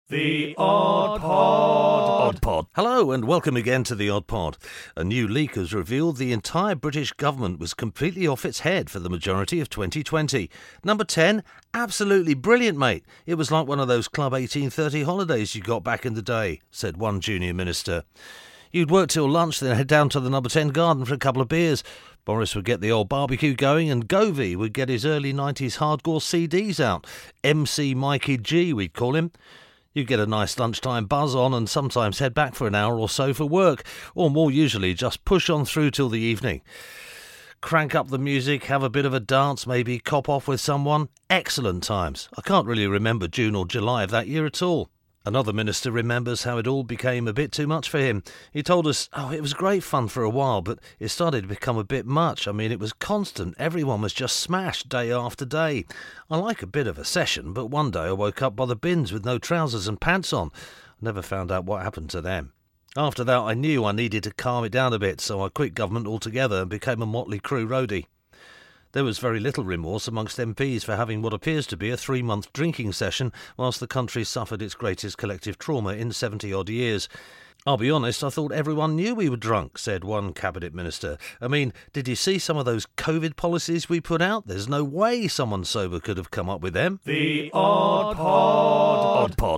The Odd Pod. Odd Pod. Hello and welcome again to The Odd Pod. A new leak has revealed the entire British government was completely off its head for the majority of 2020. Number 10, absolutely brilliant, mate. It was like one of those Club 1830 holidays you got back in the day, said one junior minister. You'd work till lunch, then head down to the Number 10 garden for a couple of beers. Boris would get the old barbecue going and Govey would get his early 90s hardcore CDs out. MC Mikey G, we'd call him. You'd get a nice lunchtime buzz on and sometimes head back for an hour or so for work, or more usually just push on through till the evening. Crank up the music, have a bit of a dance, maybe cop off with someone. Excellent times. I can't really remember June or July of that year at all. Another minister remembers how it all became a bit too much for him. He told us, it was great fun for a while, but it started to become a bit much. I mean, it was constant. Everyone was just smashed day after day. I like a bit of a session, but one day I woke up by the bins with no trousers and pants on. I never found out what happened to them. After that, I knew I needed to calm it down a bit, so I quit government altogether and became a Motley Crue roadie. There was very little remorse amongst MPs for having what appears to be a 3-month drinking session whilst the country suffered its greatest collective trauma in 70-odd years. I'll be honest, I thought everyone knew we were drunk, said one cabinet minister. I mean, did you see some of those COVID policies we put out? There's no way someone sober could have come up with them. The Odd Pod. Odd Pod.